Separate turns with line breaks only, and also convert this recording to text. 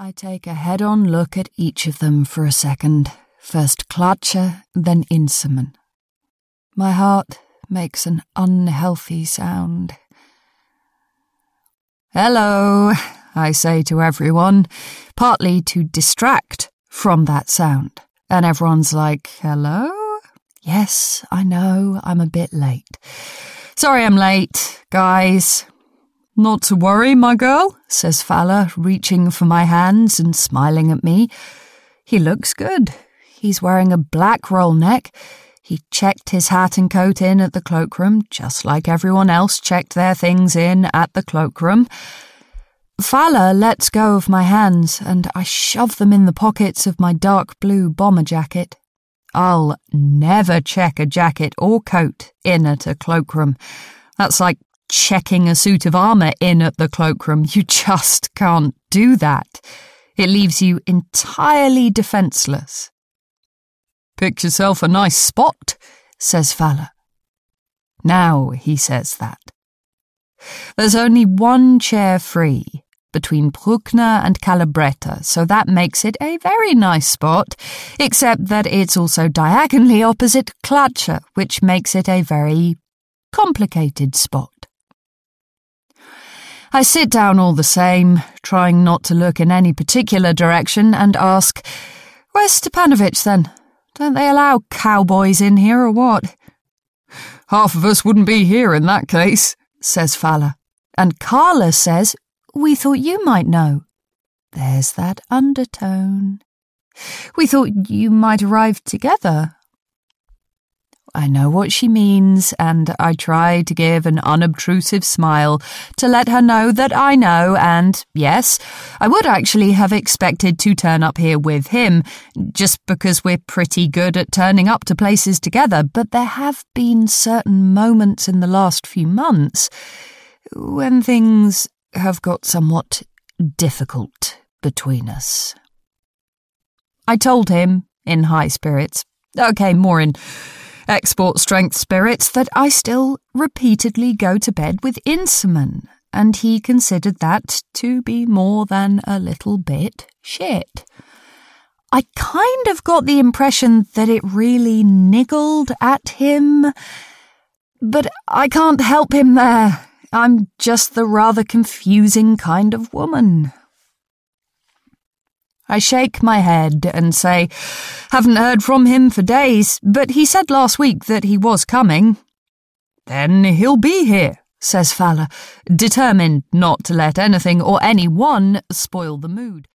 I take a head-on look at each of them for a second. First Klatscher, then Inseman. My heart makes an unhealthy sound. "Hello," I say to everyone, partly to distract from that sound. And everyone's like, "Hello?" Yes, I know, I'm a bit late. Sorry I'm late, guys. "Not to worry, my girl," says Fowler, reaching for my hands and smiling at me. He looks good. He's wearing a black roll neck. He checked his hat and coat in at the cloakroom, just like everyone else checked their things in at the cloakroom. Fowler lets go of my hands, and I shove them in the pockets of my dark blue bomber jacket. I'll never check a jacket or coat in at a cloakroom. That's like checking a suit of armour in at the cloakroom. You just can't do that. It leaves you entirely defenceless. "Pick yourself a nice spot," says Fowler. Now he says that. There's only one chair free between Bruckner and Calabretta, so that makes it a very nice spot, except that it's also diagonally opposite Klatscher, which makes it a very complicated spot. I sit down all the same, trying not to look in any particular direction, and ask, "Where's Stepanovich then? Don't they allow cowboys in here or what?" "Half of us wouldn't be here in that case," says Fowler. And Carla says, "We thought you might know." There's that undertone. "We thought you might arrive together." I know what she means, and I try to give an unobtrusive smile to let her know that I know, and yes, I would actually have expected to turn up here with him, just because we're pretty good at turning up to places together, but there have been certain moments in the last few months when things have got somewhat difficult between us. I told him, in high spirits, more in export strength spirits, that I still repeatedly go to bed with Inseman, and he considered that to be more than a little bit shit. I kind of got the impression that it really niggled at him, but I can't help him there. I'm just the rather confusing kind of woman. I shake my head and say, "Haven't heard from him for days, but he said last week that he was coming." "Then he'll be here," says Fowler, determined not to let anything or anyone spoil the mood.